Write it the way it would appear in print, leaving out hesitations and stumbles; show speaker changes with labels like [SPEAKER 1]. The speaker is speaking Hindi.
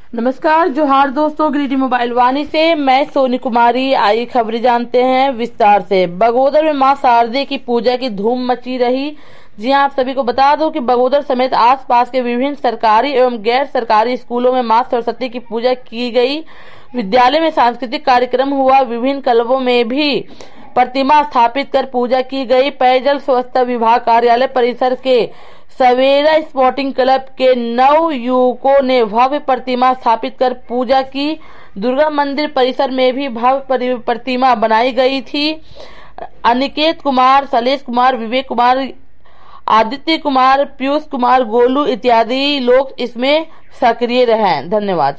[SPEAKER 1] नमस्कार, जोहार दोस्तों। ग्रीडी मोबाइल वाणी से मैं सोनी कुमारी। आई खबरें जानते हैं विस्तार से। बगोदर में मां शारदे की पूजा की धूम मची रही। जी हां, आप सभी को बता दो कि बगोदर समेत आसपास के विभिन्न सरकारी एवं गैर सरकारी स्कूलों में मां सरस्वती की पूजा की गई। विद्यालय में सांस्कृतिक कार्यक्रम हुआ। विभिन्न क्लबों में भी प्रतिमा स्थापित कर पूजा की गई। पेयजल स्वच्छता विभाग कार्यालय परिसर के सवेरा स्पोर्टिंग क्लब के 9 युवकों ने भव्य प्रतिमा स्थापित कर पूजा की। दुर्गा मंदिर परिसर में भी भव्य प्रतिमा बनाई गई थी। अनिकेत कुमार, शैलेश कुमार, विवेक कुमार, आदित्य कुमार, पीयूष कुमार, गोलू इत्यादि लोग इसमें सक्रिय रहे। धन्यवाद।